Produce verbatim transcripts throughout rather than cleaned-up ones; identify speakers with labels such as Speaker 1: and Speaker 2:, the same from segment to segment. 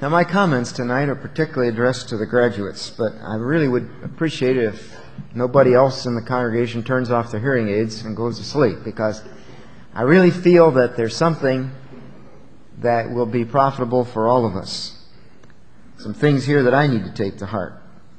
Speaker 1: Now, my comments tonight are particularly addressed to the graduates, but I really would appreciate it if nobody else in the congregation turns off their hearing aids and goes to sleep, because I really feel that there's something that will be profitable for all of us. Some things here that I need to take to heart.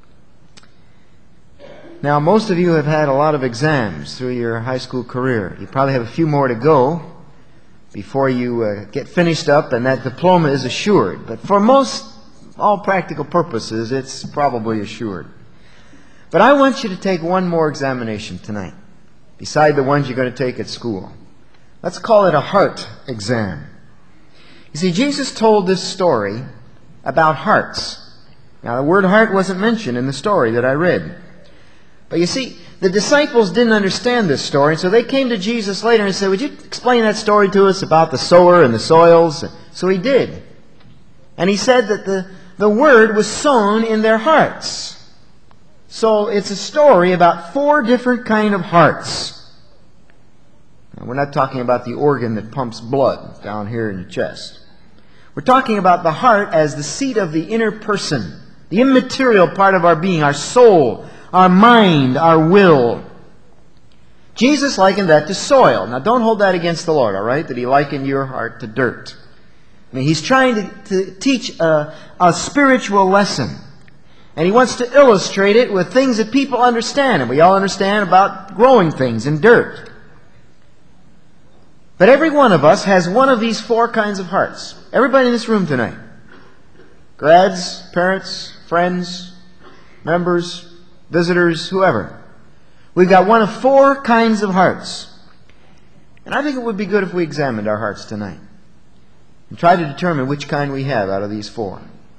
Speaker 1: Now, most of you have had a lot of exams through your high school career. You probably have a few more to go before you uh, get finished up and that diploma is assured. But for most, all practical purposes, it's probably assured. But I want you to take one more examination tonight, beside the ones you're going to take at school. Let's call it a heart exam. You see, Jesus told this story about hearts. Now, the word heart wasn't mentioned in the story that I read. But you see, the disciples didn't understand this story, so they came to Jesus later and said, "Would you explain that story to us about the sower and the soils?" So he did. And he said that the, the word was sown in their hearts. So it's a story about four different kind of hearts. Now, we're not talking about the organ that pumps blood down here in your chest. We're talking about the heart as the seat of the inner person, the immaterial part of our being, our soul, our mind, our will. Jesus likened that to soil. Now, don't hold that against the Lord, all right, that He likened your heart to dirt. I mean, He's trying to, to teach a, a spiritual lesson. And He wants to illustrate it with things that people understand. And we all understand about growing things in dirt. But every one of us has one of these four kinds of hearts. Everybody in this room tonight. Grads, parents, friends, members, visitors, whoever. We've got one of four kinds of hearts. And I think it would be good if we examined our hearts tonight and tried to determine which kind we have out of these four.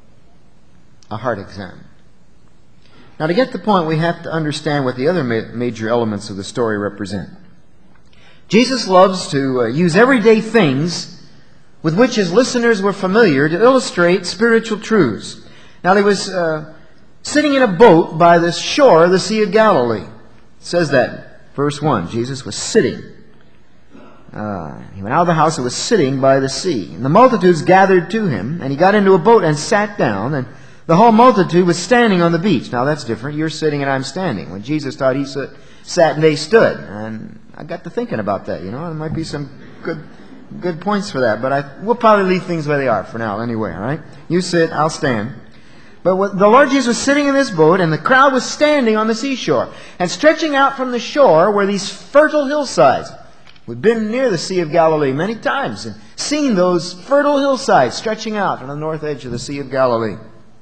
Speaker 1: A heart exam. Now, to get the point, we have to understand what the other ma- major elements of the story represent. Jesus loves to uh, use everyday things with which His listeners were familiar to illustrate spiritual truths. Now, there was uh, sitting in a boat by the shore of the Sea of Galilee. It says that, verse one, Jesus was sitting. Uh, he went out of the house and was sitting by the sea. And the multitudes gathered to Him, and He got into a boat and sat down, and the whole multitude was standing on the beach. Now that's different. You're sitting and I'm standing. When Jesus taught, He sat and they stood. And I got to thinking about that, you know. There might be some good good points for that, but I, we'll probably leave things where they are for now anyway, all right? You sit, I'll stand. But what, the Lord Jesus was sitting in this boat, and the crowd was standing on the seashore. And stretching out from the shore were these fertile hillsides. We've been near the Sea of Galilee many times and seen those fertile hillsides stretching out from the north edge of the Sea of Galilee.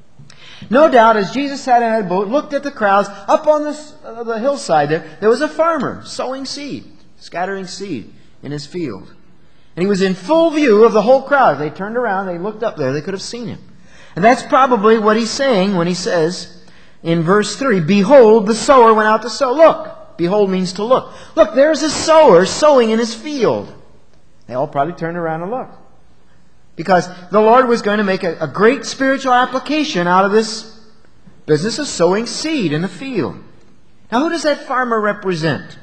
Speaker 1: No doubt, as Jesus sat in that boat, looked at the crowds, up on the, uh, the hillside there, there was a farmer sowing seed, scattering seed in his field. And he was in full view of the whole crowd. If they turned around, they looked up there, they could have seen him. And that's probably what he's saying when he says in verse three, "Behold, the sower went out to sow." Look. Behold means to look. Look, there's a sower sowing in his field. They all probably turned around and looked. Because the Lord was going to make a, a great spiritual application out of this business of sowing seed in the field. Now, who does that farmer represent?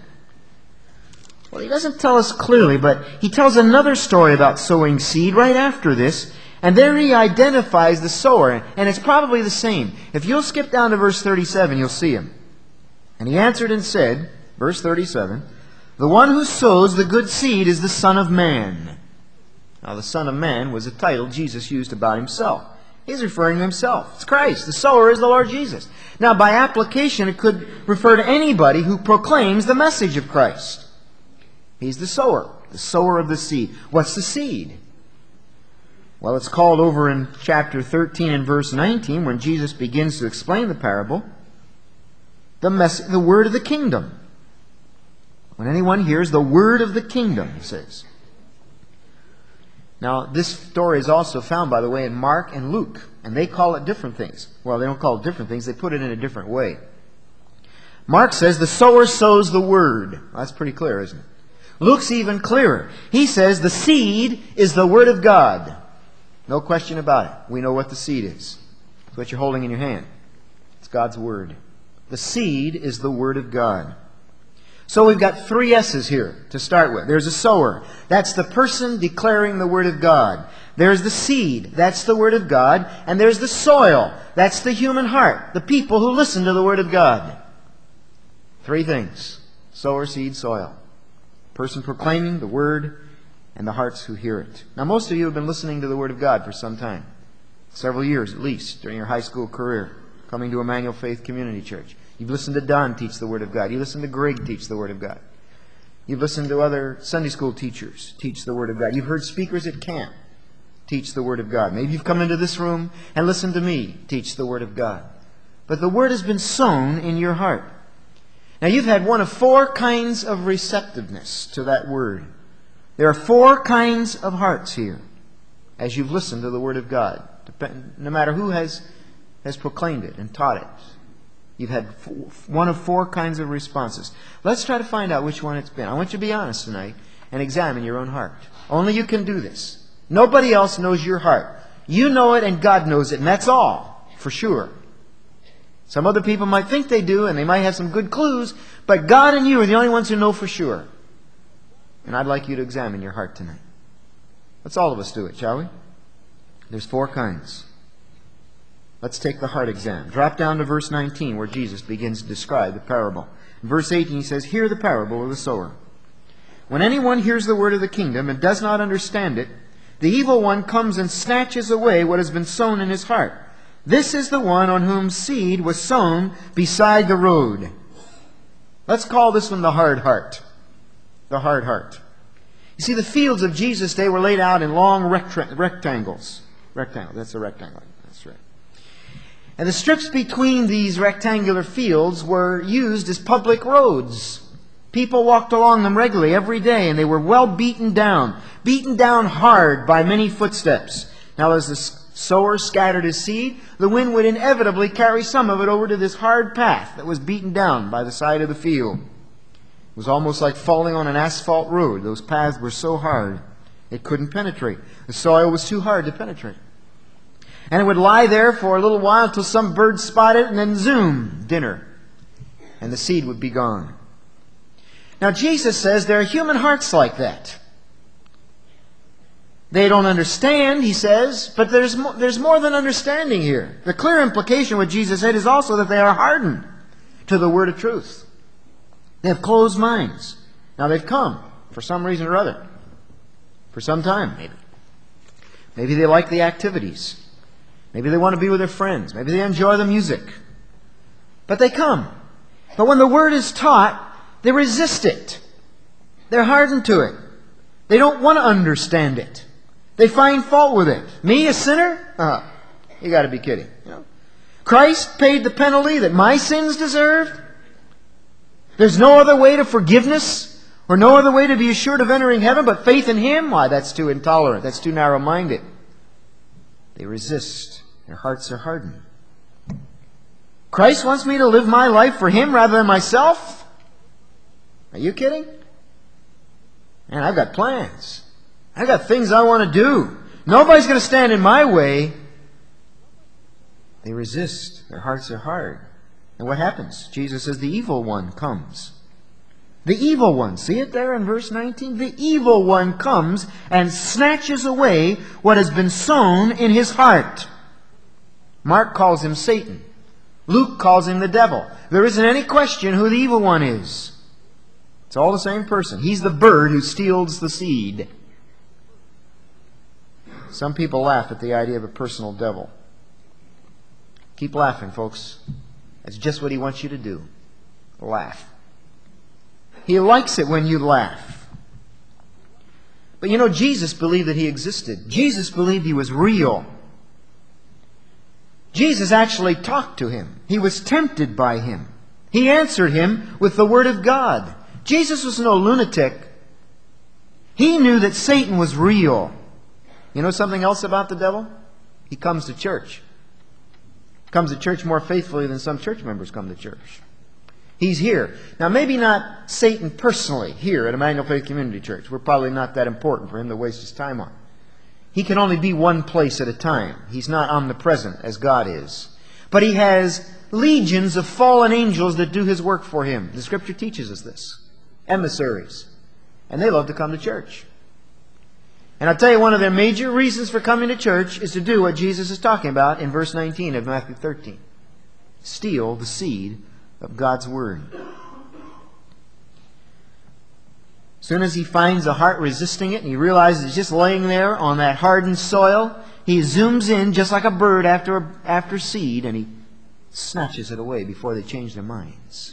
Speaker 1: Well, he doesn't tell us clearly, but he tells another story about sowing seed right after this. And there he identifies the sower, and it's probably the same. If you'll skip down to verse thirty-seven, you'll see him. And he answered and said, verse thirty-seven, "The one who sows the good seed is the Son of Man." Now, the Son of Man was a title Jesus used about Himself. He's referring to Himself. It's Christ. The sower is the Lord Jesus. Now, by application, it could refer to anybody who proclaims the message of Christ. He's the sower, the sower of the seed. What's the seed? Well, it's called over in chapter thirteen and verse nineteen, when Jesus begins to explain the parable, the, mess- the word of the kingdom. When anyone hears the word of the kingdom, he says. Now, this story is also found, by the way, in Mark and Luke, and they call it different things. Well, they don't call it different things, they put it in a different way. Mark says the sower sows the word. Well, that's pretty clear, isn't it? Luke's even clearer. He says the seed is the word of God. No question about it. We know what the seed is. It's what you're holding in your hand. It's God's word. The seed is the word of God. So we've got three S's here to start with. There's a sower. That's the person declaring the word of God. There's the seed. That's the Word of God. And there's the soil. That's the human heart. The people who listen to the Word of God. Three things. Sower, seed, soil. Person proclaiming the Word and the hearts who hear it. Now, most of you have been listening to the Word of God for some time. Several years at least during your high school career. Coming to Emmanuel Faith Community Church. You've listened to Don teach the Word of God. You listened to Greg teach the Word of God. You've listened to other Sunday school teachers teach the Word of God. You've heard speakers at camp teach the Word of God. Maybe you've come into this room and listened to me teach the Word of God. But the Word has been sown in your heart. Now you've had one of four kinds of receptiveness to that Word. There are four kinds of hearts here as you've listened to the Word of God. No matter who has, has proclaimed it and taught it. You've had one of four kinds of responses. Let's try to find out which one it's been. I want you to be honest tonight and examine your own heart. Only you can do this. Nobody else knows your heart. You know it and God knows it, and that's all, for sure. Some other people might think they do, and they might have some good clues, but God and you are the only ones who know for sure. And I'd like you to examine your heart tonight. Let's all of us do it, shall we? There's four kinds. Let's take the heart exam. Drop down to verse nineteen where Jesus begins to describe the parable. In verse eighteen he says, "Hear the parable of the sower. When anyone hears the word of the kingdom and does not understand it, the evil one comes and snatches away what has been sown in his heart. This is the one on whom seed was sown beside the road." Let's call this one the hard heart. The hard heart. You see, the fields of Jesus' day were laid out in long rectra- rectangles. Rectangle, that's a rectangle. That's right. And the strips between these rectangular fields were used as public roads. People walked along them regularly every day, and they were well beaten down. Beaten down hard by many footsteps. Now as the sower scattered his seed, the wind would inevitably carry some of it over to this hard path that was beaten down by the side of the field. It was almost like falling on an asphalt road. Those paths were so hard it couldn't penetrate. The soil was too hard to penetrate. And it would lie there for a little while until some bird spotted it, and then zoom, dinner. And the seed would be gone. Now Jesus says there are human hearts like that. They don't understand, he says, but there's more, there's more than understanding here. The clear implication what Jesus said is also that they are hardened to the word of truth. They have closed minds. Now they've come for some reason or other. For some time, maybe. Maybe they like the activities. Maybe they want to be with their friends. Maybe they enjoy the music. But they come. But when the word is taught, they resist it. They're hardened to it. They don't want to understand it. They find fault with it. Me, a sinner? Uh, you got to be kidding. You know? Christ paid the penalty that my sins deserved. There's no other way to forgiveness or no other way to be assured of entering heaven but faith in Him. Why, that's too intolerant. That's too narrow-minded. They resist. Their hearts are hardened. Christ wants me to live my life for Him rather than myself? Are you kidding? Man, I've got plans. I've got things I want to do. Nobody's going to stand in my way. They resist. Their hearts are hard. And what happens? Jesus says the evil one comes. The evil one. See it there in verse nineteen? The evil one comes and snatches away what has been sown in his heart. Mark calls him Satan. Luke calls him the devil. There isn't any question who the evil one is. It's all the same person. He's the bird who steals the seed. Some people laugh at the idea of a personal devil. Keep laughing, folks. That's just what he wants you to do. Laugh. He likes it when you laugh. But you know, Jesus believed that He existed. Jesus believed He was real. Jesus actually talked to Him. He was tempted by Him. He answered Him with the Word of God. Jesus was no lunatic. He knew that Satan was real. You know something else about the devil? He comes to church. He comes to church more faithfully than some church members come to church. He's here. Now, maybe not Satan personally here at Emmanuel Faith Community Church. We're probably not that important for him to waste his time on. He can only be one place at a time. He's not omnipresent as God is. But He has legions of fallen angels that do His work for Him. The Scripture teaches us this. Emissaries. And they love to come to church. And I'll tell you, one of their major reasons for coming to church is to do what Jesus is talking about in verse nineteen of Matthew thirteen. Steal the seed of God's Word. As soon as he finds a heart resisting it and he realizes it's just laying there on that hardened soil, he zooms in just like a bird after, after seed, and he snatches it away before they change their minds.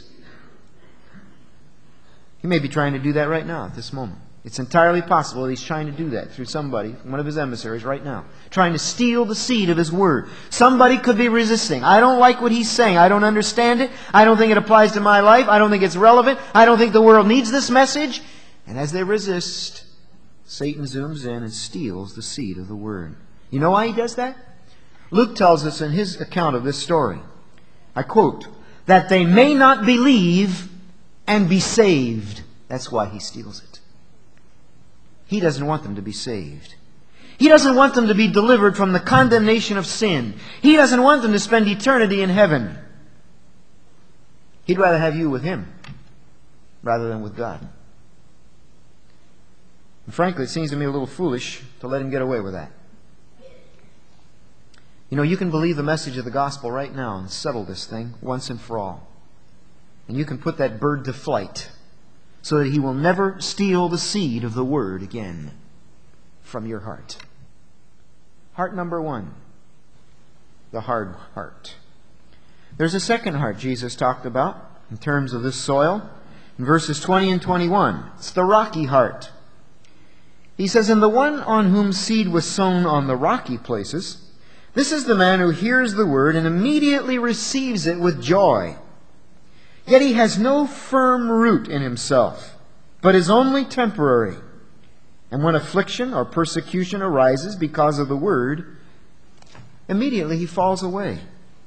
Speaker 1: He may be trying to do that right now at this moment. It's entirely possible that he's trying to do that through somebody, one of his emissaries right now, trying to steal the seed of his word. Somebody could be resisting. I don't like what he's saying. I don't understand it. I don't think it applies to my life. I don't think it's relevant. I don't think the world needs this message. And as they resist, Satan zooms in and steals the seed of the word. You know why he does that? Luke tells us in his account of this story, I quote, that they may not believe and be saved. That's why he steals it. He doesn't want them to be saved. He doesn't want them to be delivered from the condemnation of sin. He doesn't want them to spend eternity in heaven. He'd rather have you with him rather than with God. And frankly, it seems to me a little foolish to let him get away with that. You know, you can believe the message of the gospel right now and settle this thing once and for all. And you can put that bird to flight so that he will never steal the seed of the word again from your heart. Heart number one, the hard heart. There's a second heart Jesus talked about in terms of this soil in verses twenty and twenty-one. It's the rocky heart. He says, and the one on whom seed was sown on the rocky places, this is the man who hears the word and immediately receives it with joy. Yet he has no firm root in himself, but is only temporary. And when affliction or persecution arises because of the word, immediately he falls away.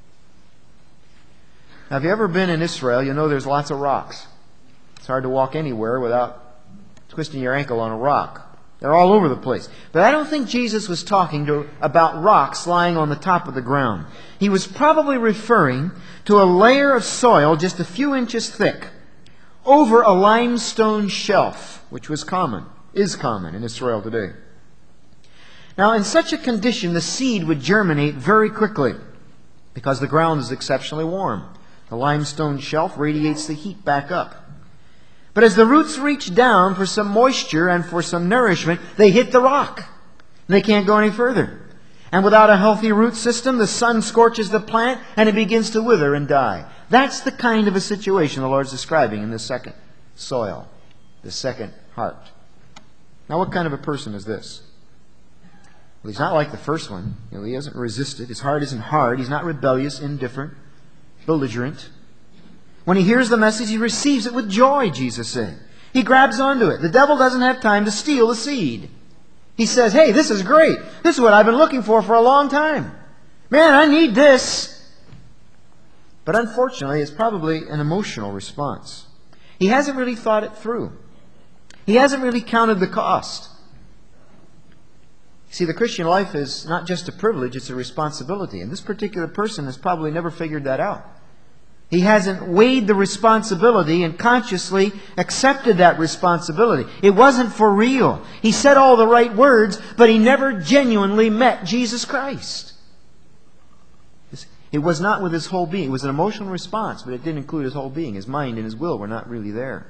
Speaker 1: Now, if you've ever been in Israel, you know there's lots of rocks. It's hard to walk anywhere without twisting your ankle on a rock. They're all over the place. But I don't think Jesus was talking to, about rocks lying on the top of the ground. He was probably referring to a layer of soil just a few inches thick over a limestone shelf, which was common, is common in Israel today. Now, in such a condition, the seed would germinate very quickly because the ground is exceptionally warm. The limestone shelf radiates the heat back up. But as the roots reach down for some moisture and for some nourishment, they hit the rock. They can't go any further. And without a healthy root system, the sun scorches the plant and it begins to wither and die. That's the kind of a situation the Lord's describing in this second soil, the second heart. Now, what kind of a person is this? Well, he's not like the first one. You know, he hasn't resisted. His heart isn't hard. He's not rebellious, indifferent, belligerent. When he hears the message, he receives it with joy, Jesus said. He grabs onto it. The devil doesn't have time to steal the seed. He says, hey, this is great. This is what I've been looking for for a long time. Man, I need this. But unfortunately, it's probably an emotional response. He hasn't really thought it through. He hasn't really counted the cost. See, the Christian life is not just a privilege, it's a responsibility. And this particular person has probably never figured that out. He hasn't weighed the responsibility and consciously accepted that responsibility. It wasn't for real. He said all the right words, but he never genuinely met Jesus Christ. It was not with his whole being. It was an emotional response, but it didn't include his whole being. His mind and his will were not really there.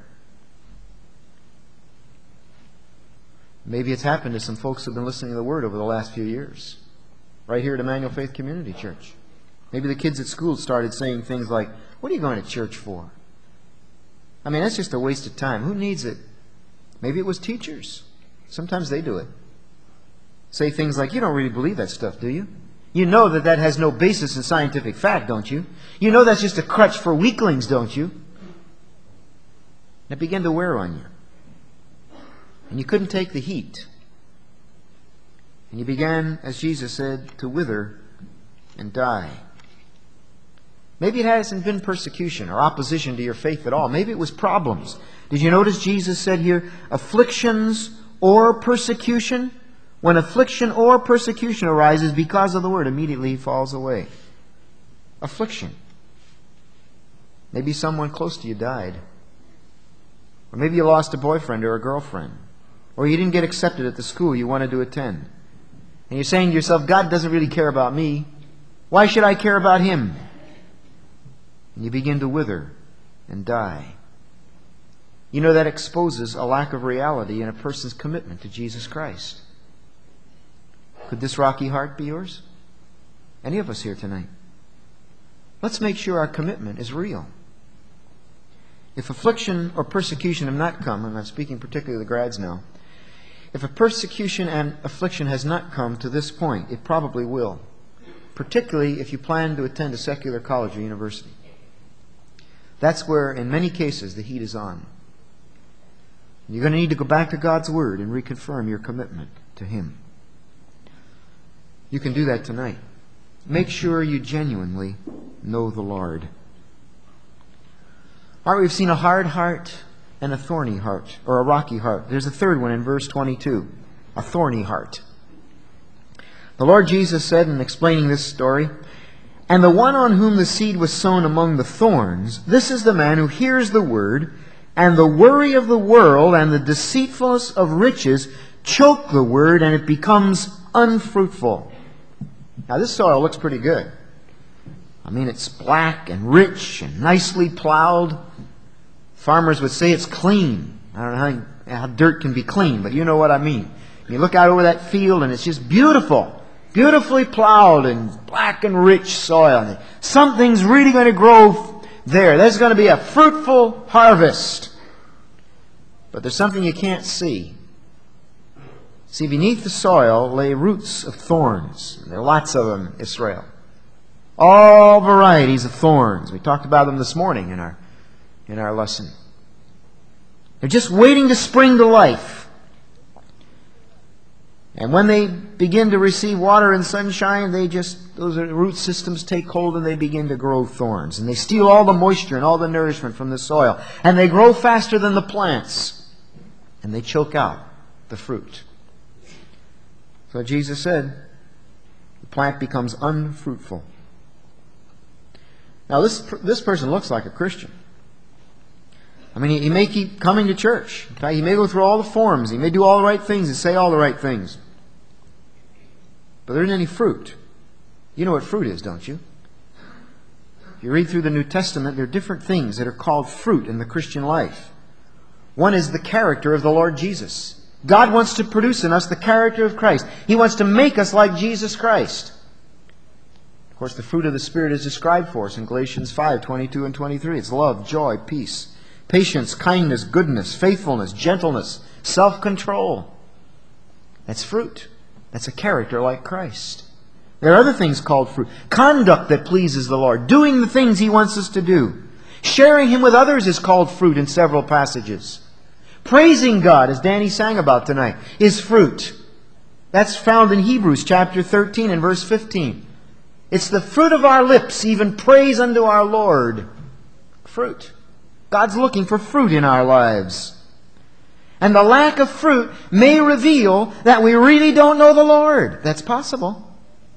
Speaker 1: Maybe it's happened to some folks who have been listening to the Word over the last few years. Right here at Emmanuel Faith Community Church. Maybe the kids at school started saying things like, what are you going to church for? I mean, that's just a waste of time. Who needs it? Maybe it was teachers. Sometimes they do it. Say things like, you don't really believe that stuff, do you? You know that that has no basis in scientific fact, don't you? You know that's just a crutch for weaklings, don't you? And it began to wear on you. And you couldn't take the heat. And you began, as Jesus said, to wither and die. Maybe it hasn't been persecution or opposition to your faith at all. Maybe it was problems. Did you notice Jesus said here, afflictions or persecution? When affliction or persecution arises because of the word, immediately he falls away. Affliction. Maybe someone close to you died. Or maybe you lost a boyfriend or a girlfriend. Or you didn't get accepted at the school you wanted to attend. And you're saying to yourself, God doesn't really care about me. Why should I care about Him? And you begin to wither and die. You know, that exposes a lack of reality in a person's commitment to Jesus Christ. Could this rocky heart be yours? Any of us here tonight? Let's make sure our commitment is real. If affliction or persecution have not come, and I'm speaking particularly to the grads now, if a persecution and affliction has not come to this point, it probably will. Particularly if you plan to attend a secular college or university. That's where, in many cases, the heat is on. You're going to need to go back to God's Word and reconfirm your commitment to Him. You can do that tonight. Make sure you genuinely know the Lord. All right, we've seen a hard heart and a thorny heart, or a rocky heart. There's a third one in verse twenty-two, a thorny heart. The Lord Jesus said in explaining this story, "And the one on whom the seed was sown among the thorns, this is the man who hears the word, and the worry of the world and the deceitfulness of riches choke the word, and it becomes unfruitful." Now this soil looks pretty good. I mean, it's black and rich and nicely plowed. Farmers would say it's clean. I don't know how, how dirt can be clean, but you know what I mean. You look out over that field and it's just beautiful. Beautifully plowed and black and rich soil. Something's really going to grow there. There's going to be a fruitful harvest. But there's something you can't see. See, beneath the soil lay roots of thorns. There are lots of them in Israel. All varieties of thorns. We talked about them this morning in our, in our lesson. They're just waiting to spring to life. And when they begin to receive water and sunshine, they just, those root systems take hold and they begin to grow thorns. And they steal all the moisture and all the nourishment from the soil. And they grow faster than the plants. And they choke out the fruit. So Jesus said, the plant becomes unfruitful. Now this, this person looks like a Christian. I mean, he, he may keep coming to church. Okay? He may go through all the forms. He may do all the right things and say all the right things. But there isn't any fruit. You know what fruit is, don't you? If you read through the New Testament, there are different things that are called fruit in the Christian life. One is the character of the Lord Jesus. God wants to produce in us the character of Christ. He wants to make us like Jesus Christ. Of course, the fruit of the Spirit is described for us in Galatians five, twenty-two and twenty-three. It's love, joy, peace, patience, kindness, goodness, faithfulness, gentleness, self-control. That's fruit. That's a character like Christ. There are other things called fruit. Conduct that pleases the Lord. Doing the things He wants us to do. Sharing Him with others is called fruit in several passages. Praising God, as Danny sang about tonight, is fruit. That's found in Hebrews chapter thirteen and verse fifteen. It's the fruit of our lips, even praise unto our Lord. Fruit. God's looking for fruit in our lives. And the lack of fruit may reveal that we really don't know the Lord. That's possible.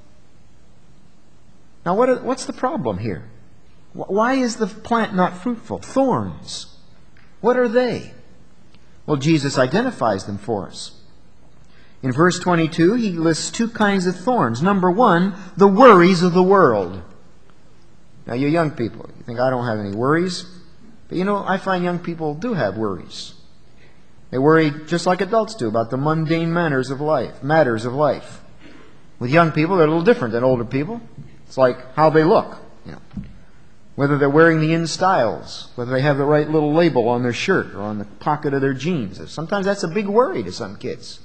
Speaker 1: Now, what are, what's the problem here? Why is the plant not fruitful? Thorns. What are they? Well, Jesus identifies them for us. In verse twenty-two, He lists two kinds of thorns. Number one, the worries of the world. Now, you young people, you think I don't have any worries? But you know, I find young people do have worries. They worry just like adults do about the mundane manners of life, matters of life. With young people, they're a little different than older people. It's like how they look, you know. Whether they're wearing the in styles, whether they have the right little label on their shirt or on the pocket of their jeans. Sometimes that's a big worry to some kids.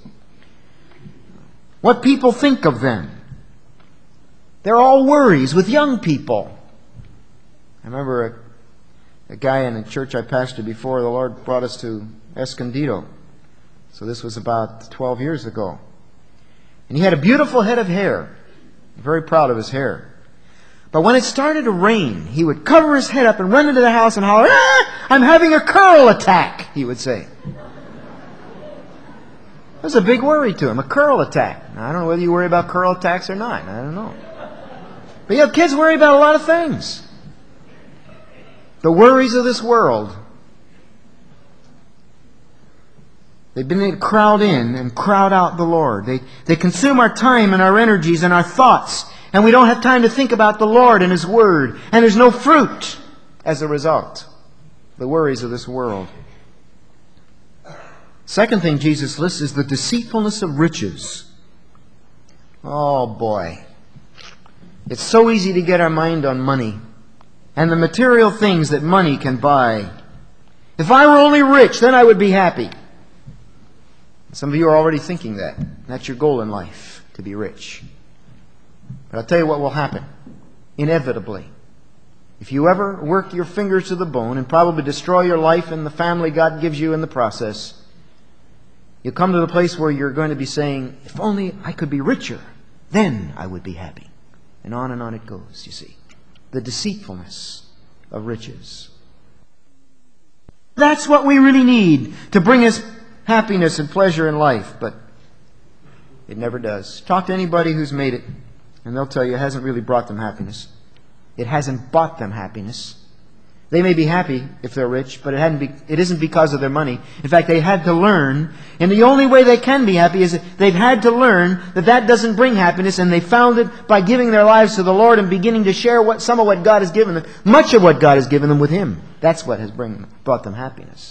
Speaker 1: What people think of them. They're all worries with young people. I remember a, a guy in a church I pastored before the Lord brought us to Escondido. So this was about twelve years ago. And he had a beautiful head of hair. I'm very proud of his hair. But when it started to rain, he would cover his head up and run into the house and holler, "Ah, I'm having a curl attack," he would say. It was a big worry to him, a curl attack. Now, I don't know whether you worry about curl attacks or not. I don't know. But you know, kids worry about a lot of things. The worries of this world. They've been able to crowd in and crowd out the Lord. They, they consume our time and our energies and our thoughts, and we don't have time to think about the Lord and His Word. And there's no fruit as a result. The worries of this world. Second thing Jesus lists is the deceitfulness of riches. Oh boy. It's so easy to get our mind on money and the material things that money can buy. If I were only rich, then I would be happy. Some of you are already thinking that. That's your goal in life, to be rich. But I'll tell you what will happen. Inevitably. If you ever work your fingers to the bone and probably destroy your life and the family God gives you in the process, you'll come to the place where you're going to be saying, if only I could be richer, then I would be happy. And on and on it goes, you see. The deceitfulness of riches. That's what we really need to bring us happiness and pleasure in life, but it never does. Talk to anybody who's made it, and they'll tell you it hasn't really brought them happiness. It hasn't bought them happiness. They may be happy if they're rich, but it, hadn't be, it isn't because of their money. In fact, they had to learn, and the only way they can be happy is that they've had to learn that that doesn't bring happiness, and they found it by giving their lives to the Lord and beginning to share what some of what God has given them, much of what God has given them with Him. That's what has bring, brought them happiness.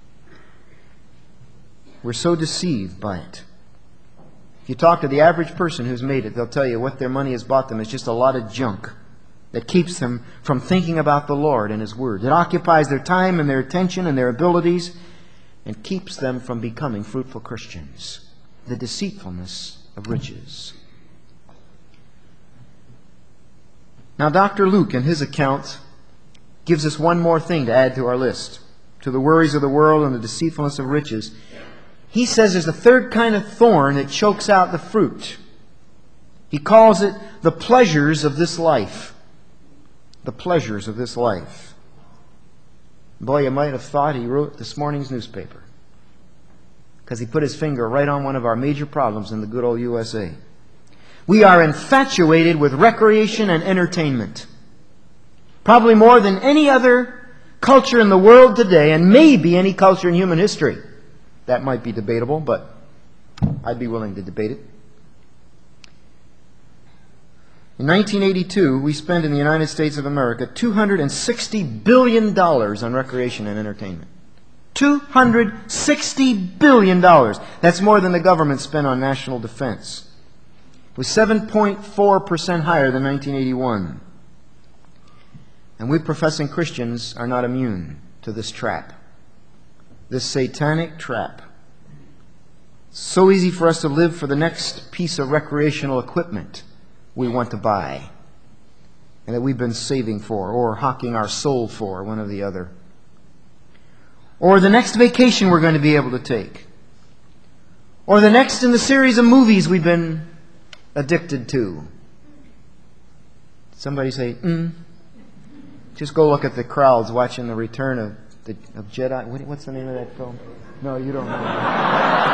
Speaker 1: We're so deceived by it. If you talk to the average person who's made it, they'll tell you what their money has bought them is just a lot of junk that keeps them from thinking about the Lord and His Word. It occupies their time and their attention and their abilities and keeps them from becoming fruitful Christians. The deceitfulness of riches. Now, Doctor Luke, in his account, gives us one more thing to add to our list. To the worries of the world and the deceitfulness of riches. He says there's a third kind of thorn that chokes out the fruit. He calls it the pleasures of this life. The pleasures of this life. Boy, you might have thought he wrote this morning's newspaper, because he put his finger right on one of our major problems in the good old U S A. We are infatuated with recreation and entertainment. Probably more than any other culture in the world today, and maybe any culture in human history. That might be debatable, but I'd be willing to debate it. In nineteen eighty-two, we spent in the United States of America two hundred sixty billion dollars on recreation and entertainment. two hundred sixty billion dollars. That's more than the government spent on national defense. It was seven point four percent higher than nineteen eighty-one. And we professing Christians are not immune to this trap. This satanic trap. It's so easy for us to live for the next piece of recreational equipment we want to buy and that we've been saving for or hawking our soul for, one or the other. Or the next vacation we're going to be able to take. Or the next in the series of movies we've been addicted to. Somebody say, mm. Just go look at the crowds watching the return of, the, of Jedi. What, what's the name of that film? No, you don't know.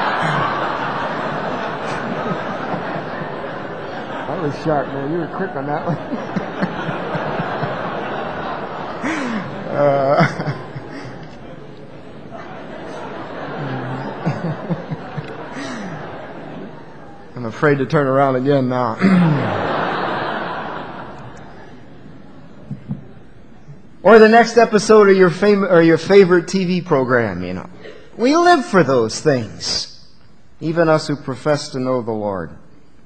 Speaker 1: That was sharp, man. You were quick on that one. uh, I'm afraid to turn around again now. Or the next episode of your fam- or your favorite T V program, you know. We live for those things, even us who profess to know the Lord.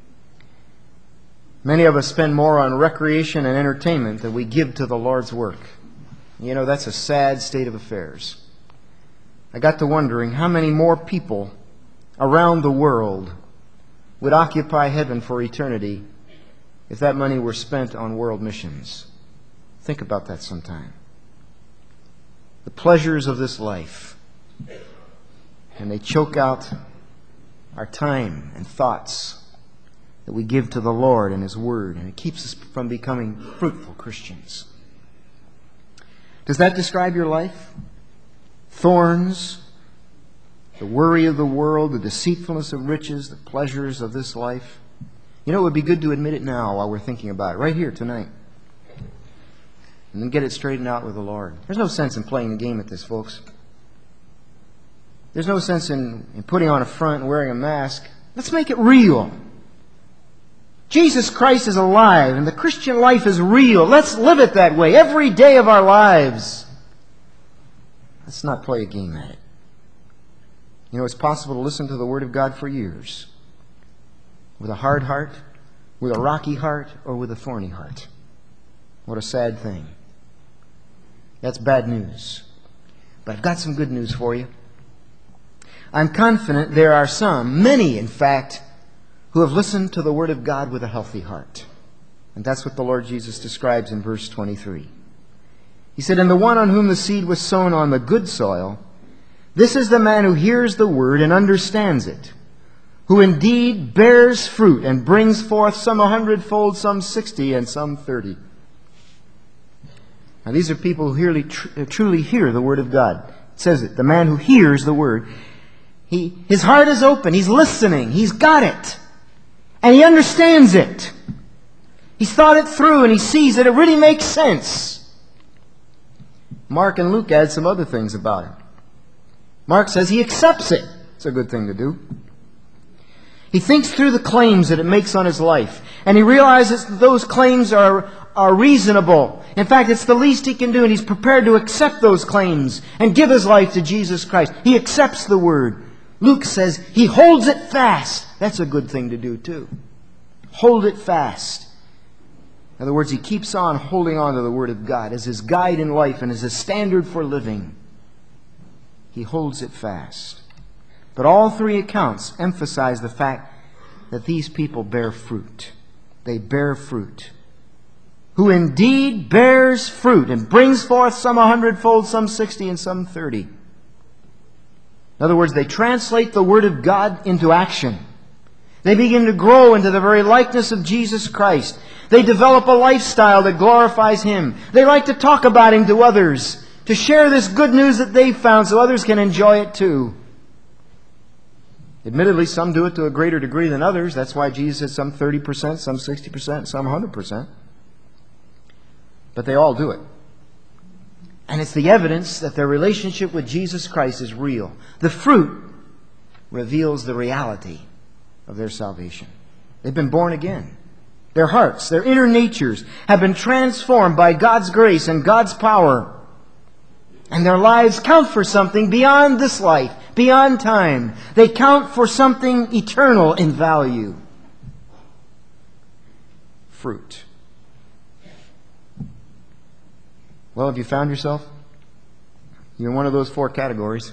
Speaker 1: Many of us spend more on recreation and entertainment than we give to the Lord's work. You know, that's a sad state of affairs. I got to wondering how many more people around the world would occupy heaven for eternity if that money were spent on world missions. Think about that sometime. The pleasures of this life. And they choke out our time and thoughts that we give to the Lord and His Word, and it keeps us from becoming fruitful Christians. Does that describe your life? Thorns, the worry of the world, the deceitfulness of riches, the pleasures of this life. You know, it would be good to admit it now while we're thinking about it, right here tonight. And then get it straightened out with the Lord. There's no sense in playing the game at this, folks. there's no sense in, in putting on a front and wearing a mask. Let's make it real. Jesus Christ is alive, and the Christian life is real. Let's live it that way every day of our lives. Let's not play a game at it. You know, it's possible to listen to the Word of God for years with a hard heart, with a rocky heart, or with a thorny heart. What a sad thing. That's bad news. But I've got some good news for you. I'm confident there are some, many in fact, who have listened to the Word of God with a healthy heart. And that's what the Lord Jesus describes in verse twenty-three. He said, "And the one on whom the seed was sown on the good soil, this is the man who hears the Word and understands it, who indeed bears fruit and brings forth some a hundredfold, some sixty, and some thirty." Now these are people who really, tr- truly hear the Word of God. It says it, the man who hears the Word. He, his heart is open. He's listening. He's got it. And he understands it. He's thought it through and he sees that it really makes sense. Mark and Luke add some other things about it. Mark says he accepts it. It's a good thing to do. He thinks through the claims that it makes on his life. And he realizes that those claims are, are reasonable. In fact, it's the least he can do, and he's prepared to accept those claims and give his life to Jesus Christ. He accepts the Word. Luke says he holds it fast. That's a good thing to do too. Hold it fast. In other words, he keeps on holding on to the Word of God as his guide in life and as his standard for living. He holds it fast. But all three accounts emphasize the fact that these people bear fruit. They bear fruit. Who indeed bears fruit and brings forth some a hundredfold, some sixty, and some thirty. In other words, they translate the Word of God into action. They begin to grow into the very likeness of Jesus Christ. They develop a lifestyle that glorifies Him. They like to talk about Him to others, to share this good news that they've found so others can enjoy it too. Admittedly, some do it to a greater degree than others. That's why Jesus said some thirty percent, some sixty percent, some one hundred percent. But they all do it. And it's the evidence that their relationship with Jesus Christ is real. The fruit reveals the reality of their salvation. They've been born again. Their hearts, their inner natures have been transformed by God's grace and God's power. And their lives count for something beyond this life, beyond time. They count for something eternal in value. Fruit. Well, have you found yourself? You're in one of those four categories.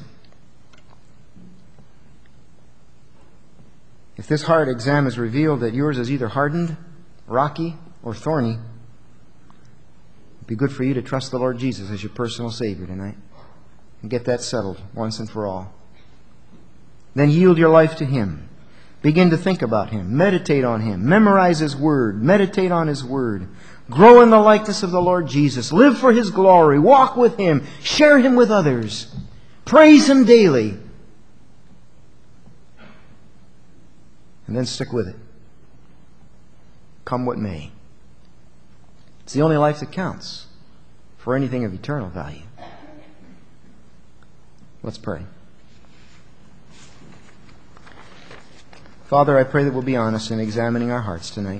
Speaker 1: If this heart exam has revealed that yours is either hardened, rocky, or thorny, it'd be good for you to trust the Lord Jesus as your personal Savior tonight and get that settled once and for all. Then yield your life to Him. Begin to think about Him. Meditate on Him. Memorize His Word. Meditate on His Word. Grow in the likeness of the Lord Jesus. Live for His glory. Walk with Him. Share Him with others. Praise Him daily. And then stick with it. Come what may. It's the only life that counts for anything of eternal value. Let's pray. Father, I pray that we'll be honest in examining our hearts tonight.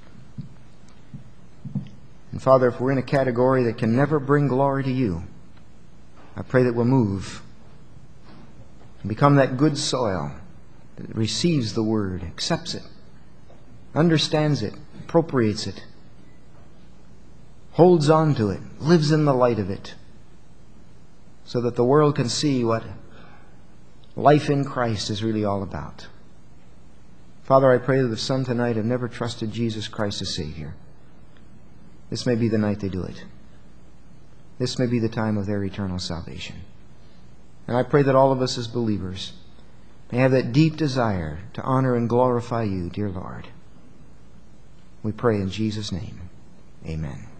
Speaker 1: And Father, if we're in a category that can never bring glory to You, I pray that we'll move and become that good soil that receives the Word, accepts it, understands it, appropriates it, holds on to it, lives in the light of it, so that the world can see what life in Christ is really all about. Father, I pray that if some tonight have never trusted Jesus Christ as Savior, this may be the night they do it. This may be the time of their eternal salvation. And I pray that all of us as believers may have that deep desire to honor and glorify You, dear Lord. We pray in Jesus' name. Amen.